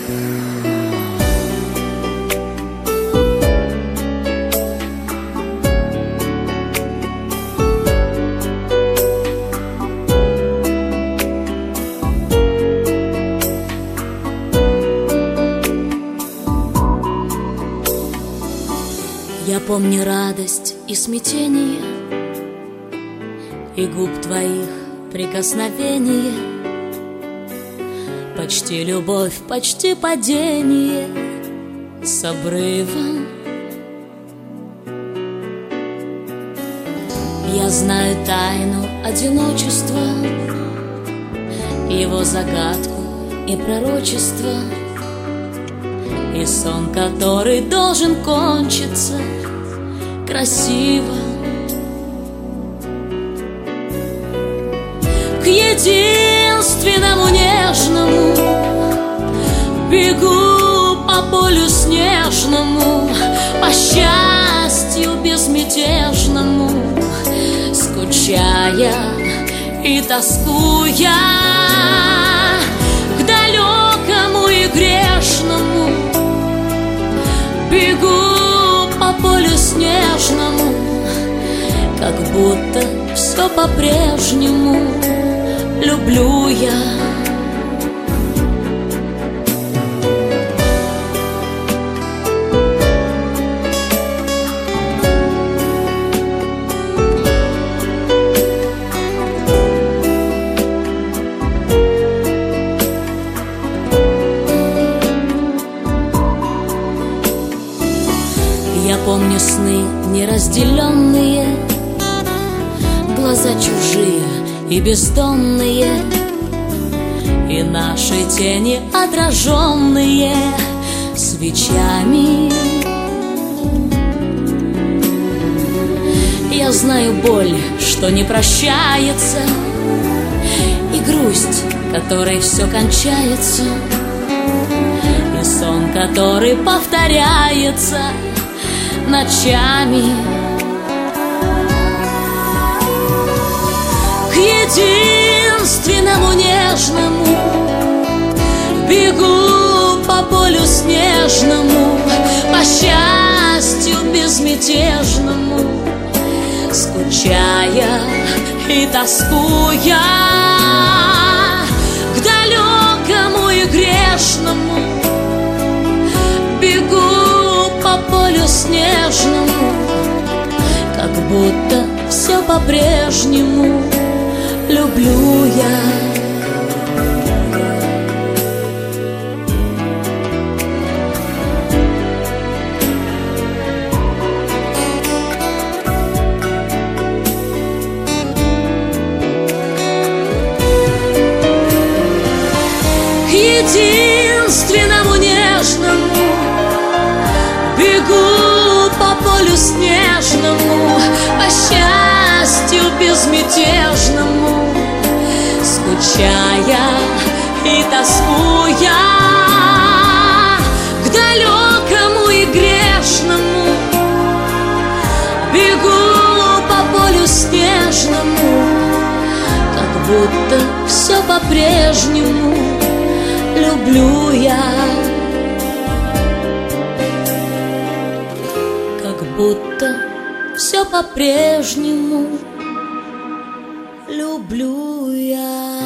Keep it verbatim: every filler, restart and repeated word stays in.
Я помню радость и смятение, и губ твоих прикосновение, почти любовь, почти падение с обрыва. Я знаю тайну одиночества, его загадку и пророчество, и сон, который должен кончиться красиво. К единственному нежному бегу по полю снежному, по счастью безмятежному, скучая и тоскуя, к далекому и грешному бегу по полю снежному, как будто все по-прежнему люблю я. Я помню сны неразделенные, глаза чужие и бездонные, и наши тени отраженные свечами. Я знаю боль, что не прощается, и грусть, которой все кончается, и сон, который повторяется ночами. К единственному нежному бегу по полю снежному, по счастью безмятежному, скучая и тоскуя, к далекому и грешному бегу по полю снежному, как будто все по-прежнему люблю я. К единственному нежному бегу по полю снежному, по счастью безмятежному, скучая и тоскуя, к далекому и грешному бегу по полю снежному, как будто все по-прежнему люблю я. Будто все по-прежнему люблю я.